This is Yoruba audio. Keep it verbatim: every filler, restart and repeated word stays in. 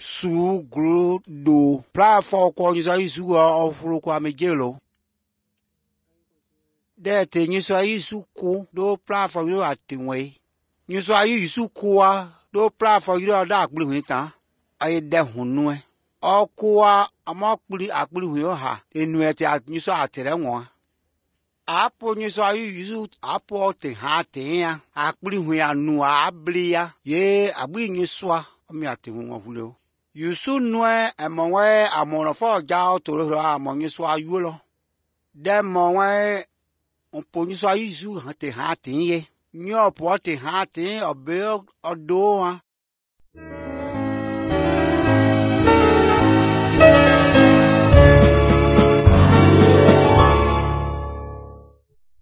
su gro do platform ko nyiso isu ofuru kwa mejelo de te nyiso isu ku do platform yo atinwe nyiso ayi isu kuwa do platform yo da akpli hu tan ayi de hunu e okuwa amakpli akpli hu yo ha enu ete nyiso atere won apo nyiso ayi isu apo te ha te ya akpli hu ya nu abli ya ye agbi nyiso mi ati won hulo yusu nue emonwe amoro fo ja toro amo nyiso ayu lo de monwe onpo nyiso ayi isu te ha te ye nyo po te ha te obe odo